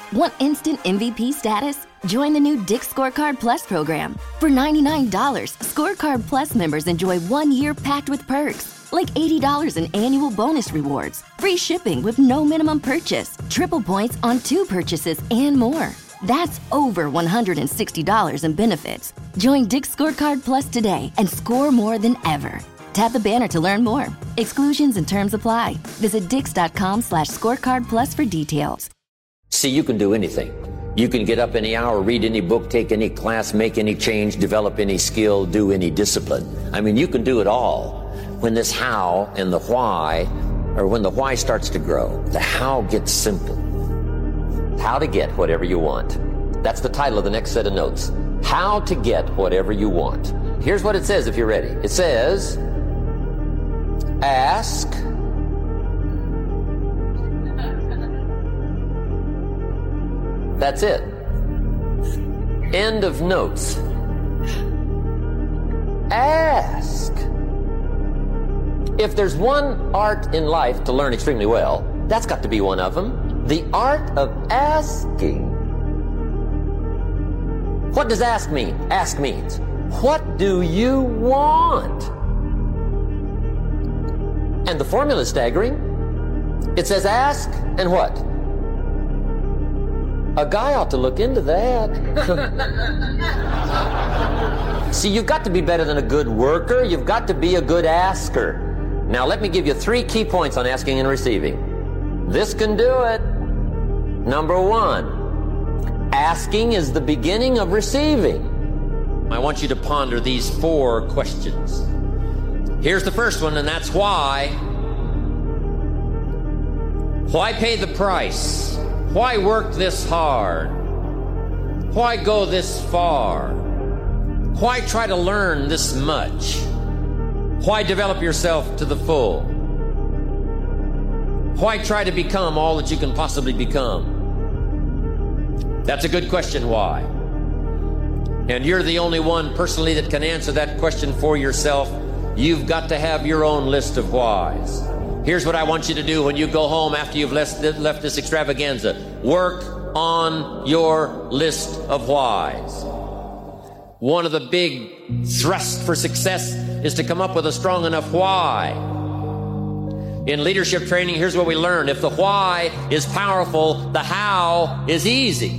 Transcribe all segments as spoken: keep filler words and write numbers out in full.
Want instant M V P status? Join the new Dick's Scorecard Plus program. For ninety-nine dollars, Scorecard Plus members enjoy one year packed with perks, like eighty dollars in annual bonus rewards, free shipping with no minimum purchase, triple points on two purchases, and more. That's over one hundred sixty dollars in benefits. Join Dick's Scorecard Plus today and score more than ever. Tap the banner to learn more. Exclusions and terms apply. Visit dix.com slash scorecard plus for details. See, you can do anything. You can get up any hour, read any book, take any class, make any change, develop any skill, do any discipline. I mean, you can do it all. When this how and the why, or when the why starts to grow, the how gets simple. How to get whatever you want. That's the title of the next set of notes. How to get whatever you want. Here's what it says if you're ready. It says, ask. That's it. End of notes. Ask. If there's one art in life to learn extremely well, that's got to be one of them. The art of asking. What does ask mean? Ask means, what do you want? And the formula is staggering. It says ask and what? A guy ought to look into that. See, you've got to be better than a good worker. You've got to be a good asker. Now, let me give you three key points on asking and receiving. This can do it. Number one, asking is the beginning of receiving. I want you to ponder these four questions. Here's the first one, and that's why. Why pay the price? Why work this hard? Why go this far? Why try to learn this much? Why develop yourself to the full? Why try to become all that you can possibly become? That's a good question, why? And you're the only one personally that can answer that question for yourself. You've got to have your own list of whys. Here's what I want you to do when you go home after you've left, left this extravaganza. Work on your list of whys. One of the big thrusts for success is to come up with a strong enough why. In leadership training, here's what we learn. If the why is powerful, the how is easy.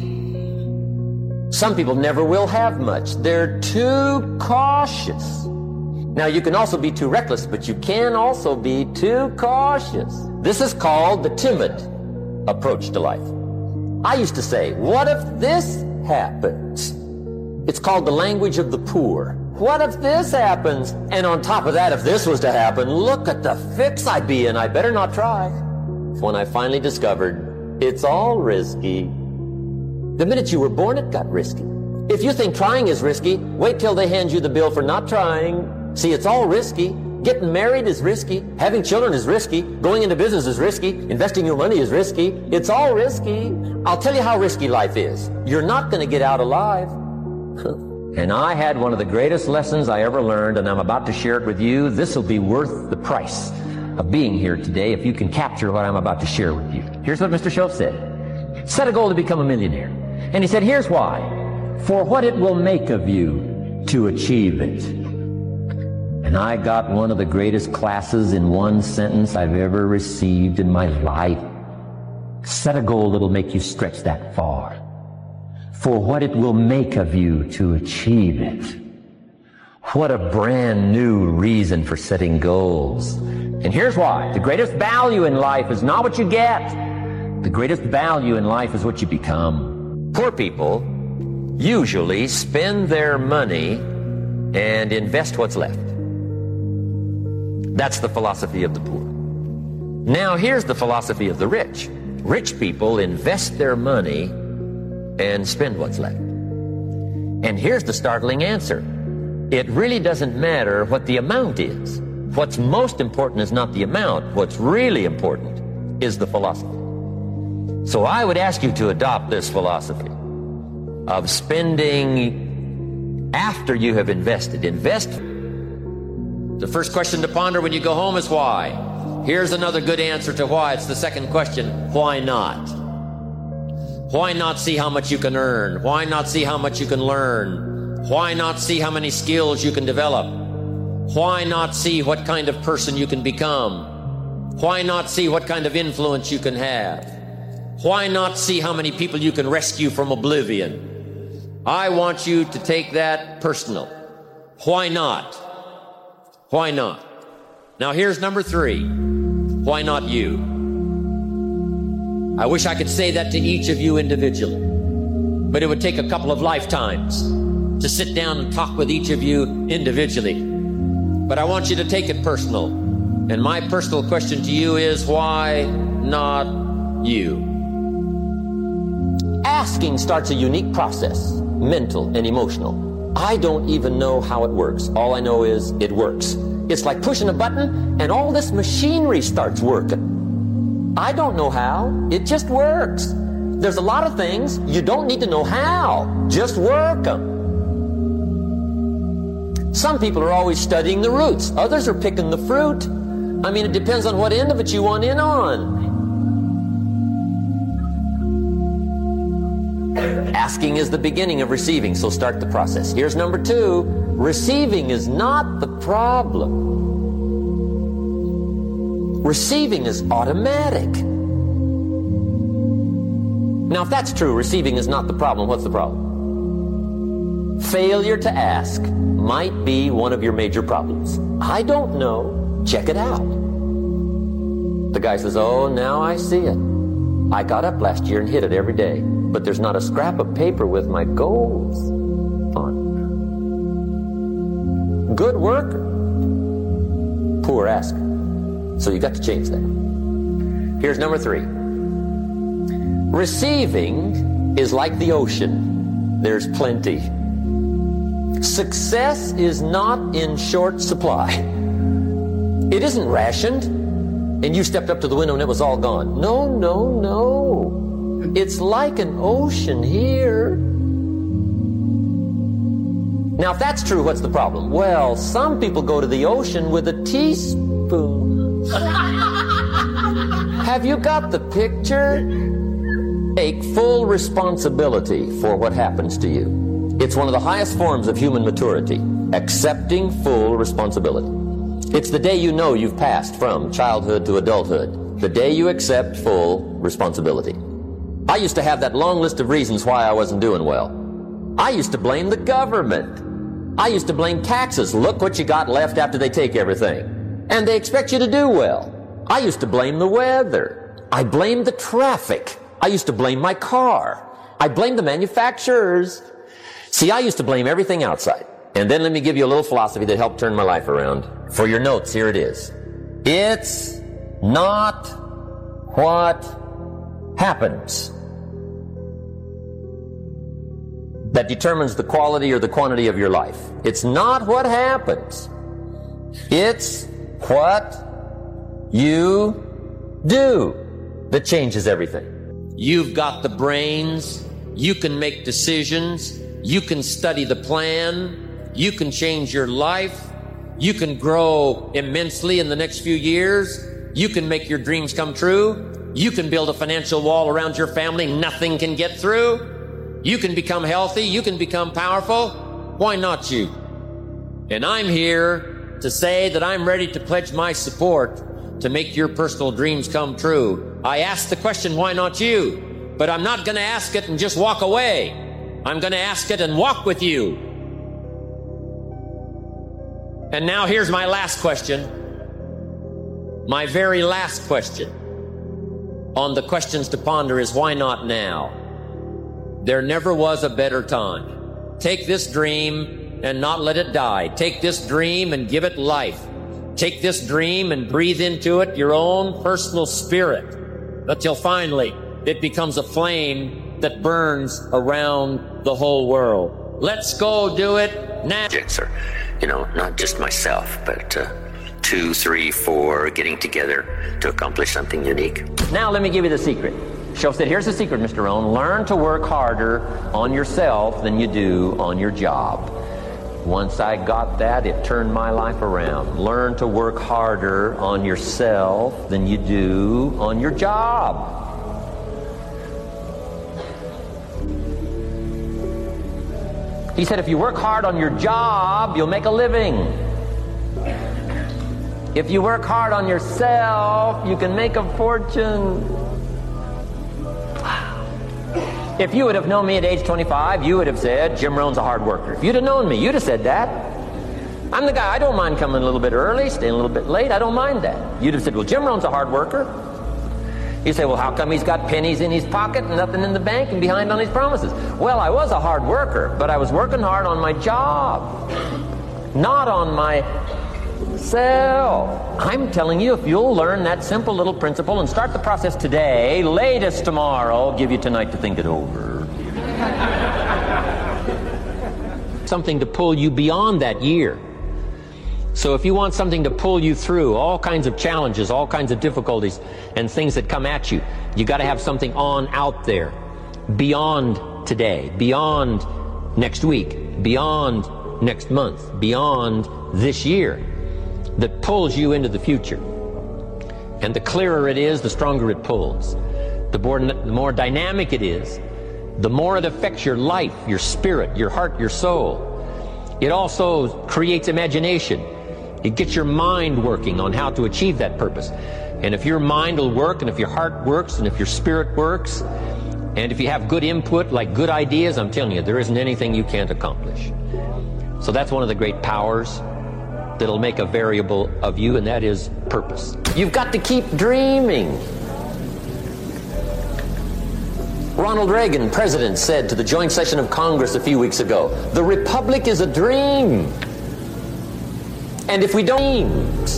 Some people never will have much. They're too cautious. Now, you can also be too reckless, but you can also be too cautious. This is called the timid approach to life. I used to say, what if this happens? It's called the language of the poor. What if this happens? And on top of that, if this was to happen, look at the fix I'd be in. I better not try. When I finally discovered it's all risky. The minute you were born, it got risky. If you think trying is risky, wait till they hand you the bill for not trying. See, it's all risky. Getting married is risky. Having children is risky. Going into business is risky. Investing your money is risky. It's all risky. I'll tell you how risky life is. You're not going to get out alive. And I had one of the greatest lessons I ever learned, and I'm about to share it with you. This will be worth the price of being here today if you can capture what I'm about to share with you. Here's what Mister Shoaff said. Set a goal to become a millionaire. And he said, here's why. For what it will make of you to achieve it. And I got one of the greatest classes in one sentence I've ever received in my life. Set a goal that'll make you stretch that far. For what it will make of you to achieve it. What a brand new reason for setting goals. And here's why. The greatest value in life is not what you get. The greatest value in life is what you become. Poor people usually spend their money and invest what's left. That's the philosophy of the poor. Now here's the philosophy of the rich. Rich people invest their money and spend what's left. And here's the startling answer. It really doesn't matter what the amount is. What's most important is not the amount. What's really important is the philosophy. So I would ask you to adopt this philosophy of spending after you have invested. Invest. The first question to ponder when you go home is why. Here's another good answer to why. It's the second question. Why not? Why not see how much you can earn? Why not see how much you can learn? Why not see how many skills you can develop? Why not see what kind of person you can become? Why not see what kind of influence you can have? Why not see how many people you can rescue from oblivion? I want you to take that personal. Why not? Why not? Now here's number three. Why not you? I wish I could say that to each of you individually, but it would take a couple of lifetimes to sit down and talk with each of you individually. But I want you to take it personal. And my personal question to you is, why not you? Asking starts a unique process, mental and emotional. I don't even know how it works. All I know is it works. It's like pushing a button and all this machinery starts working. I don't know how. It just works. There's a lot of things you don't need to know how. Just work them. Some people are always studying the roots. Others are picking the fruit. I mean, it depends on what end of it you want in on. Asking is the beginning of receiving, so start the process. Here's number two. Receiving is not the problem. Receiving is automatic. Now, if that's true, receiving is not the problem, what's the problem? Failure to ask might be one of your major problems. I don't know. Check it out. The guy says, oh, now I see it. I got up last year and hit it every day, but there's not a scrap of paper with my goals on. Good worker, poor asker. So you got to change that. Here's number three. Receiving is like the ocean. There's plenty. Success is not in short supply. It isn't rationed, and you stepped up to the window and it was all gone. No, no, no. It's like an ocean here. Now, if that's true, what's the problem? Well, some people go to the ocean with a teaspoon. Have you got the picture? Take full responsibility for what happens to you. It's one of the highest forms of human maturity, accepting full responsibility. It's the day you know you've passed from childhood to adulthood, the day you accept full responsibility. I used to have that long list of reasons why I wasn't doing well. I used to blame the government. I used to blame taxes. Look what you got left after they take everything. And they expect you to do well. I used to blame the weather. I blamed the traffic. I used to blame my car. I blamed the manufacturers. See, I used to blame everything outside. And then let me give you a little philosophy that helped turn my life around. For your notes, here it is. It's not what happens that determines the quality or the quantity of your life. It's not what happens. It's what you do that changes everything. You've got the brains. You can make decisions. You can study the plan. You can change your life. You can grow immensely in the next few years. You can make your dreams come true. You can build a financial wall around your family nothing can get through. You can become healthy. You can become powerful. Why not you? And I'm here to say that I'm ready to pledge my support to make your personal dreams come true. I asked the question, why not you? But I'm not going to ask it and just walk away. I'm going to ask it and walk with you. And now here's my last question. My very last question on the questions to ponder is, why not now? There never was a better time. Take this dream and not let it die. Take this dream and give it life. Take this dream and breathe into it your own personal spirit until finally it becomes a flame that burns around the whole world. Let's go do it now. Or, you know, not just myself, but uh, two, three, four getting together to accomplish something unique. Now let me give you the secret. Show said, here's the secret, Mister Rohn. Learn to work harder on yourself than you do on your job. Once I got that, it turned my life around. Learn to work harder on yourself than you do on your job. He said, if you work hard on your job, you'll make a living. If you work hard on yourself, you can make a fortune. Wow. If you would have known me at age twenty-five, you would have said, Jim Rohn's a hard worker. If you'd have known me, you'd have said that. I'm the guy, I don't mind coming a little bit early, staying a little bit late, I don't mind that. You'd have said, well, Jim Rohn's a hard worker. You say, well, how come he's got pennies in his pocket and nothing in the bank and behind on his promises? Well, I was a hard worker, but I was working hard on my job, not on myself. I'm telling you, if you'll learn that simple little principle and start the process today, latest tomorrow, I'll give you tonight to think it over. Something to pull you beyond that year. So if you want something to pull you through all kinds of challenges, all kinds of difficulties and things that come at you, you got to have something on out there beyond today, beyond next week, beyond next month, beyond this year, that pulls you into the future. And the clearer it is, the stronger it pulls. The more, the more dynamic it is, the more it affects your life, your spirit, your heart, your soul. It also creates imagination. It gets your mind working on how to achieve that purpose. And if your mind will work, and if your heart works, and if your spirit works, and if you have good input, like good ideas, I'm telling you, there isn't anything you can't accomplish. So that's one of the great powers that'll make a variable of you, and that is purpose. You've got to keep dreaming. Ronald Reagan, president, said to the joint session of Congress a few weeks ago, the Republic is a dream. And if we don't,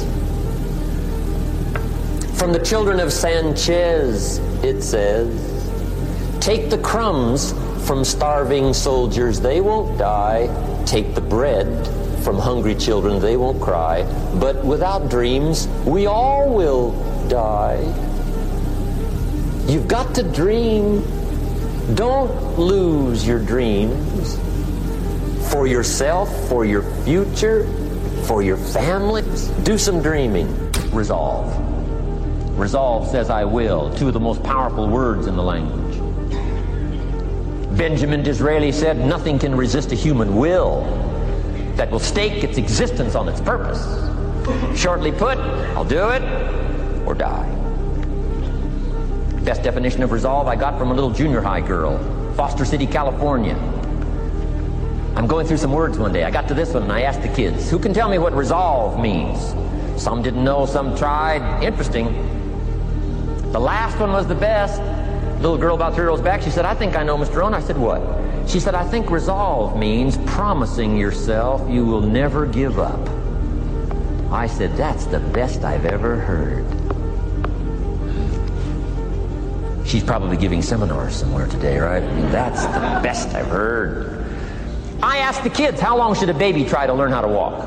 from the children of Sanchez, it says, take the crumbs from starving soldiers, they won't die. Take the bread from hungry children, they won't cry. But without dreams, we all will die. You've got to dream. Don't lose your dreams for yourself, for your future, for your family. Do some dreaming. Resolve. Resolve says I will. Two of the most powerful words in the language. Benjamin Disraeli said, nothing can resist a human will that will stake its existence on its purpose. Shortly put, I'll do it or die. Best definition of resolve I got from a little junior high girl, Foster City, California. I'm going through some words one day. I got to this one and I asked the kids, who can tell me what resolve means? Some didn't know, some tried. Interesting. The last one was the best. Little girl about three rows back, she said, I think I know, Mister Rohn. I said, what? She said, I think resolve means promising yourself you will never give up. I said, that's the best I've ever heard. She's probably giving seminars somewhere today, right? I mean, that's the best I've heard. I asked the kids, how long should a baby try to learn how to walk?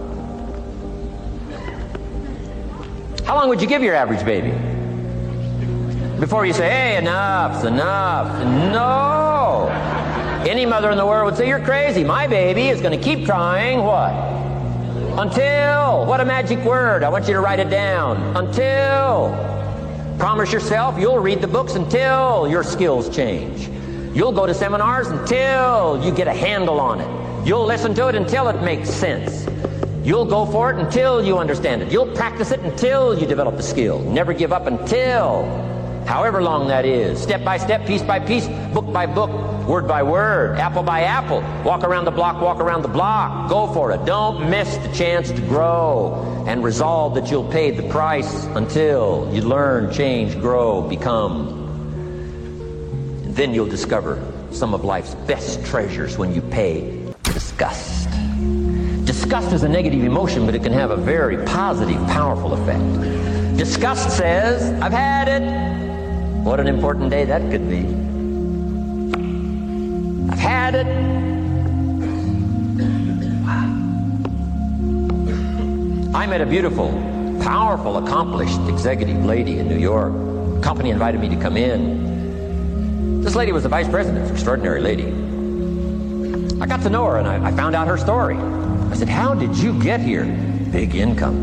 How long would you give your average baby? Before you say, hey, enough's enough. No! Any mother in the world would say, you're crazy. My baby is going to keep trying, what? Until. What a magic word. I want you to write it down. Until. Promise yourself you'll read the books until your skills change. You'll go to seminars until you get a handle on it. You'll listen to it until it makes sense. You'll go for it until you understand it. You'll practice it until you develop the skill. Never give up until, however long that is. Step by step, piece by piece, book by book, word by word, apple by apple. Walk around the block, walk around the block. Go for it. Don't miss the chance to grow. And resolve that you'll pay the price until you learn, change, grow, become. Then you'll discover some of life's best treasures when you pay disgust. Disgust is a negative emotion, but it can have a very positive, powerful effect. Disgust says, I've had it. What an important day that could be. I've had it. Wow. I met a beautiful, powerful, accomplished executive lady in New York. The company invited me to come in. This lady was the vice president, an extraordinary lady. I got to know her and I, I found out her story. I said, how did you get here? Big income.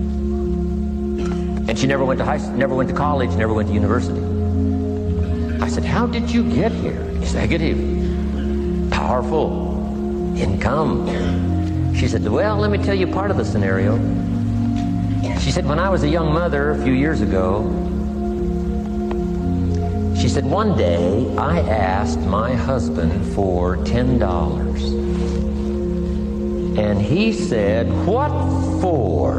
And she never went to high, never went to college, never went to university. I said, how did you get here? Executive, powerful, Income. She said, well, let me tell you part of the scenario. She said, when I was a young mother a few years ago, she said, one day I asked my husband for ten dollars. And he said, what for?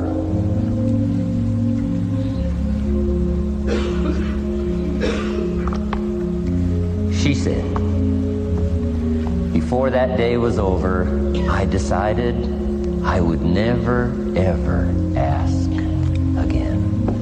She said, before that day was over, I decided I would never, ever ask again.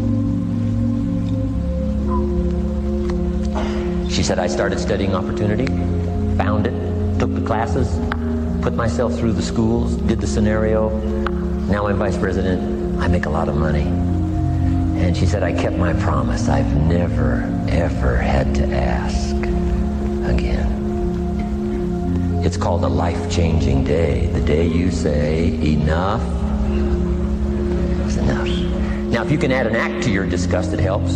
She said, I started studying opportunity, found it, took the classes, put myself through the schools, did the scenario. Now I'm vice president. I make a lot of money. And she said, I kept my promise. I've never, ever had to ask again. It's called a life-changing day. The day you say, enough is enough. Now, if you can add an act to your disgust, it helps.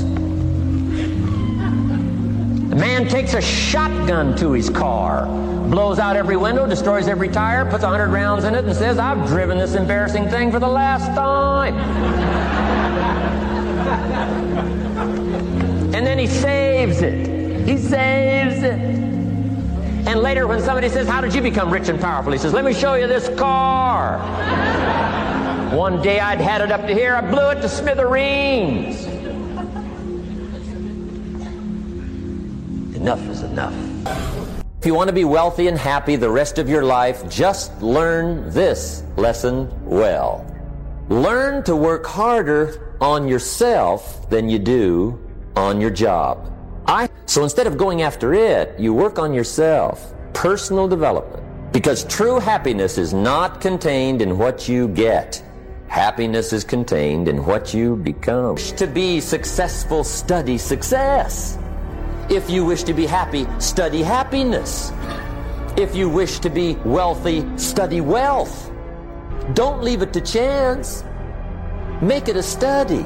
The man takes a shotgun to his car, blows out every window, destroys every tire, puts a hundred rounds in it, and says, I've driven this embarrassing thing for the last time. And then he saves it. He saves it. And later when somebody says, how did you become rich and powerful? He says, let me show you this car. One day I'd had it up to here, I blew it to smithereens. Enough is enough. If you want to be wealthy and happy the rest of your life, just learn this lesson well. Learn to work harder on yourself than you do on your job. I, so instead of going after it, you work on yourself. Personal development. Because true happiness is not contained in what you get. Happiness is contained in what you become. To be successful, study success. If you wish to be happy, study happiness. If you wish to be wealthy, study wealth. Don't leave it to chance. Make it a study.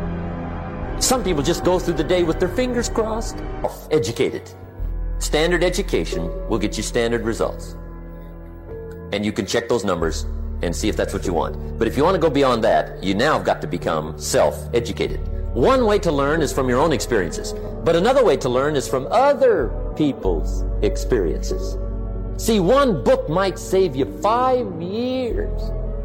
Some people just go through the day with their fingers crossed. Educated. Standard education will get you standard results. And you can check those numbers and see if that's what you want. But if you want to go beyond that, you now have got to become self-educated. One way to learn is from your own experiences. But another way to learn is from other people's experiences. See, one book might save you five years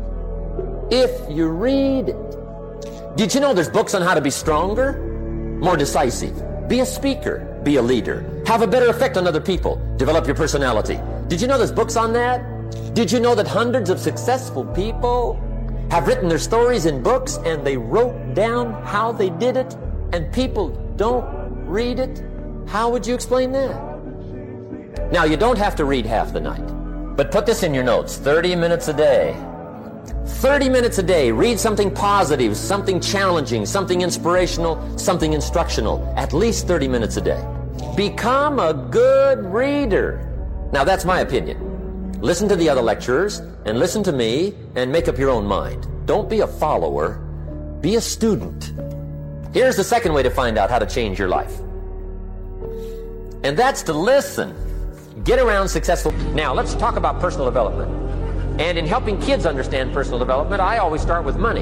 if you read it. Did you know there's books on how to be stronger, more decisive, be a speaker, be a leader, have a better effect on other people, develop your personality? Did you know there's books on that? Did you know that hundreds of successful people have written their stories in books and they wrote down how they did it and people don't read it? How would you explain that? Now, you don't have to read half the night, but put this in your notes, thirty minutes a day. thirty minutes a day, read something positive, something challenging, something inspirational, something instructional, at least thirty minutes a day. Become a good reader. Now, that's my opinion. Listen to the other lecturers and listen to me and make up your own mind. Don't be a follower, be a student. Here's the second way to find out how to change your life. And that's to listen. Get around successful. Now, let's talk about personal development. And in helping kids understand personal development, I always start with money.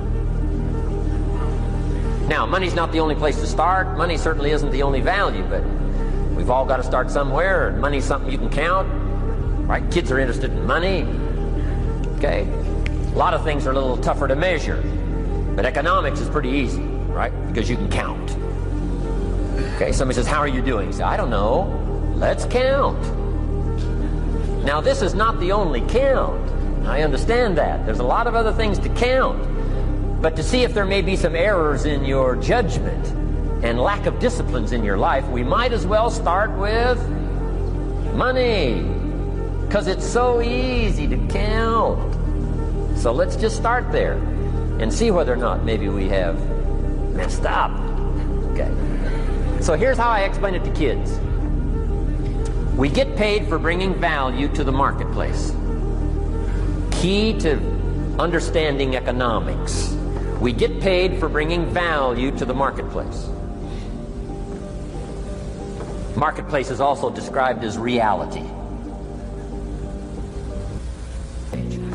Now, money's not the only place to start. Money certainly isn't the only value, but we've all got to start somewhere, and money's something you can count. Right? Kids are interested in money. Okay? A lot of things are a little tougher to measure. But economics is pretty easy, right? Because you can count. Okay, somebody says, how are you doing? You say, I don't know. Let's count. Now, this is not the only count. I understand that. There's a lot of other things to count. But to see if there may be some errors in your judgment and lack of disciplines in your life, we might as well start with money. Because it's so easy to count. So let's just start there and see whether or not maybe we have messed up. Okay. So here's how I explain it to kids. We get paid for bringing value to the marketplace. Key to understanding economics. We get paid for bringing value to the marketplace. Marketplace is also described as reality.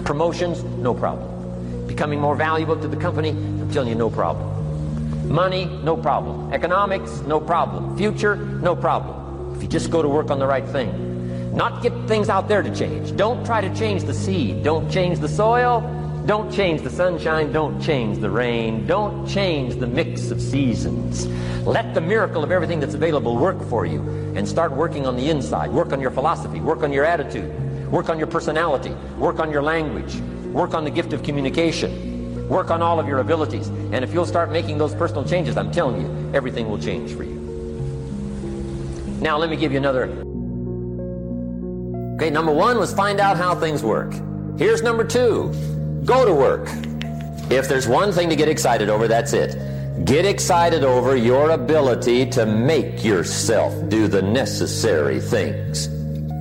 Promotions, no problem. Becoming more valuable to the company, I'm telling you, no problem. Money, no problem. Economics, no problem. Future, no problem. If you just go to work on the right thing. Not get things out there to change. Don't try to change the seed. Don't change the soil. Don't change the sunshine. Don't change the rain. Don't change the mix of seasons. Let the miracle of everything that's available work for you, and start working on the inside. Work on your philosophy. Work on your attitude. Work on your personality. Work on your language. Work on the gift of communication. Work on all of your abilities. And if you'll start making those personal changes, I'm telling you, everything will change for you. Now let me give you another. Okay, number one was find out how things work. Here's number two. Go to work. If there's one thing to get excited over, that's it. Get excited over your ability to make yourself do the necessary things.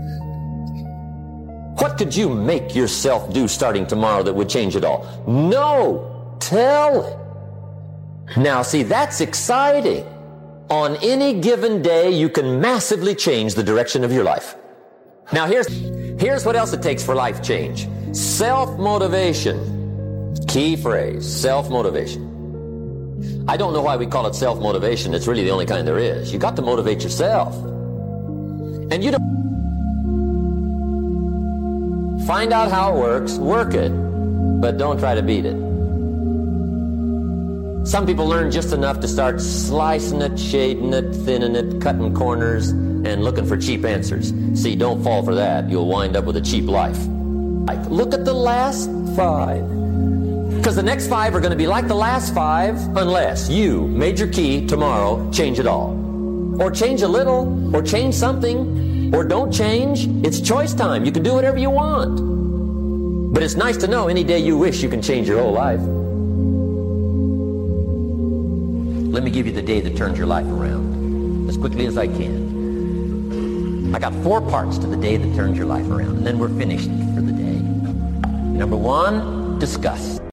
What could you make yourself do starting tomorrow that would change it all? No! Tell it. Now, see, that's exciting. On any given day, you can massively change the direction of your life. Now, here's, here's what else it takes for life change. Self-motivation. Key phrase, self-motivation. I don't know why we call it self-motivation. It's really the only kind there is. You got to motivate yourself. And you don't find out how it works, work it, but don't try to beat it. Some people learn just enough to start slicing it, shading it, thinning it, cutting corners, and looking for cheap answers. See, don't fall for that. You'll wind up with a cheap life. Like, look at the last five. Because the next five are going to be like the last five unless you, major key, tomorrow, change it all. Or change a little, or change something, or don't change. It's choice time. You can do whatever you want. But it's nice to know any day you wish you can change your whole life. Let me give you the day that turns your life around as quickly as I can. I got four parts to the day that turns your life around, and then we're finished for the day. Number one, discuss.